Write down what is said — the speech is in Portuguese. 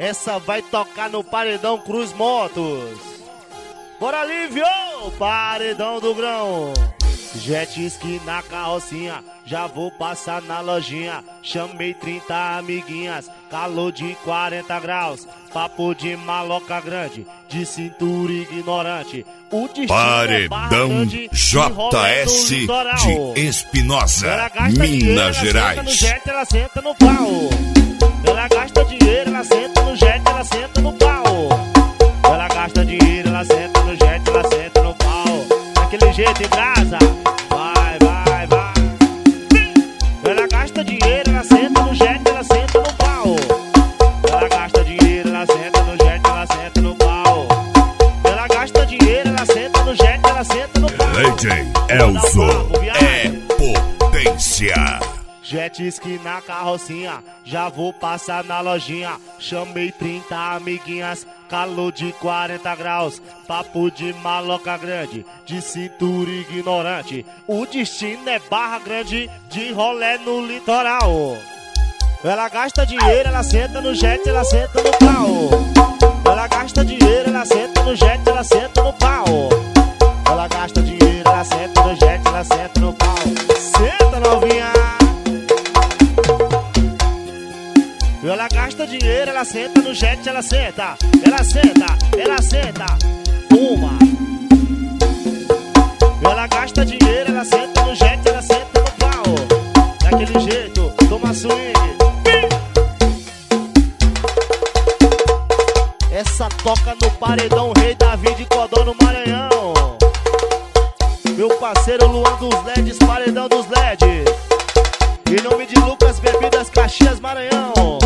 essa vai tocar no Paredão Cruz Motos. Bora Lívio, Paredão do Grão. Jet ski na carrocinha, já vou passar na lojinha. Chamei 30 amiguinhas, calor de 40 graus. Papo de maloca grande, de cintura ignorante. O destino Paredão grande, JS de Espinosa, Minas Gerais. Ela senta no jet, ela senta no pau. Ela gasta dinheiro, ela senta no jet, ela senta no pau. Ela gasta dinheiro, ela senta no jet, ela senta no pau. Daquele jeito em casa, vai, vai, vai. Ela gasta dinheiro, ela senta no jet, ela senta no pau. Ela gasta dinheiro, ela senta no jet, ela senta no pau. Ela gasta dinheiro, ela senta no jet, ela senta no pau. DJ Elzo é potência. Jet ski na carrocinha, já vou passar na lojinha. Chamei 30 amiguinhas, calor de 40 graus. Papo de maloca grande, de cintura ignorante. O destino é Barra Grande, de rolé no litoral. Ela gasta dinheiro, ela senta no jet, ela senta no pau. Ela gasta dinheiro, ela senta no jet, ela senta no pau. Ela gasta dinheiro, ela senta no jet, ela senta no pau. Senta novinha. Ela gasta dinheiro, ela senta no jet, ela senta. Ela senta, ela senta. Fuma. Ela gasta dinheiro, ela senta no jet, ela senta no pau. Daquele jeito, toma swing. Essa toca no Paredão, Rei Davi de Codó no Maranhão. Meu parceiro Luan dos LEDs, Paredão dos LEDs. Em nome de Lucas Bebidas Caxias, Maranhão.